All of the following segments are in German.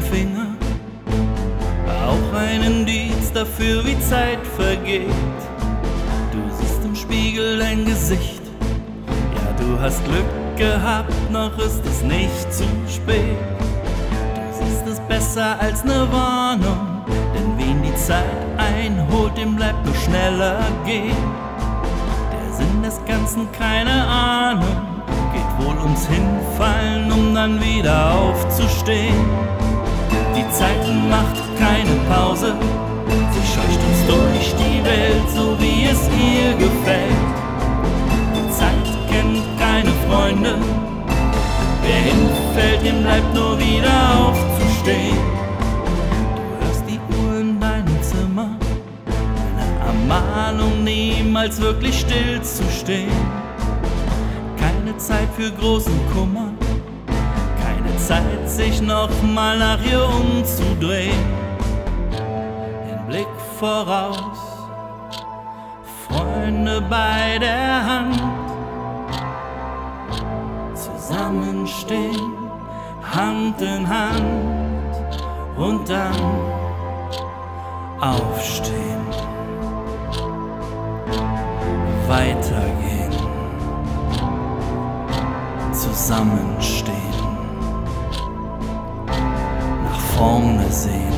Finger, auch ein Indiz dafür, wie Zeit vergeht. Du siehst im Spiegel dein Gesicht, ja, du hast Glück gehabt, noch ist es nicht zu spät. Du siehst es besser als ne Warnung, denn wen die Zeit einholt, dem bleibt nur schneller gehen. Der Sinn des Ganzen, keine Ahnung, geht wohl ums Hinfallen, um dann wieder aufzustehen. Die Zeit macht keine Pause, sie scheucht uns durch die Welt, so wie es ihr gefällt. Die Zeit kennt keine Freunde, wer hinfällt, dem bleibt nur wieder aufzustehen. Du hörst die Uhr in deinem Zimmer, eine Ermahnung, niemals wirklich still zu stehen. Keine Zeit für großen Kummer, keine Zeit, sich noch mal nach ihr umzudrehen. Den Blick voraus, Freunde bei der Hand, zusammenstehen, Hand in Hand und dann aufstehen, weitergehen, zusammenstehen, nach vorne sehen.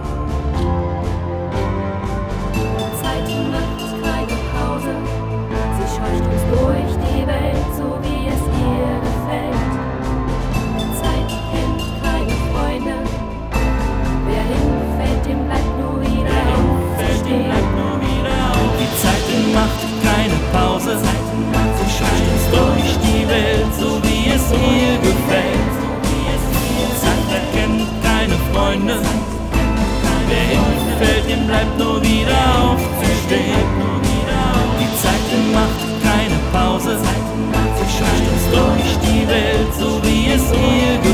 Die Zeit macht keine Pause, sie scheucht uns durch die Welt, so wie es ihr gefällt. Die Zeit kennt keine Freunde, wer hinfällt, dem bleibt nur wieder aufzustehen. Die Zeit macht keine Pause, sie scheucht uns durch die Welt, so wie es ihr gefällt. Die Zeit kennt keine Freunde, wer hinfällt, dem bleibt nur wieder aufzustehen. Die Zeit macht keine Pause, sie scheucht uns durch die Welt, so wie es ihr gefällt.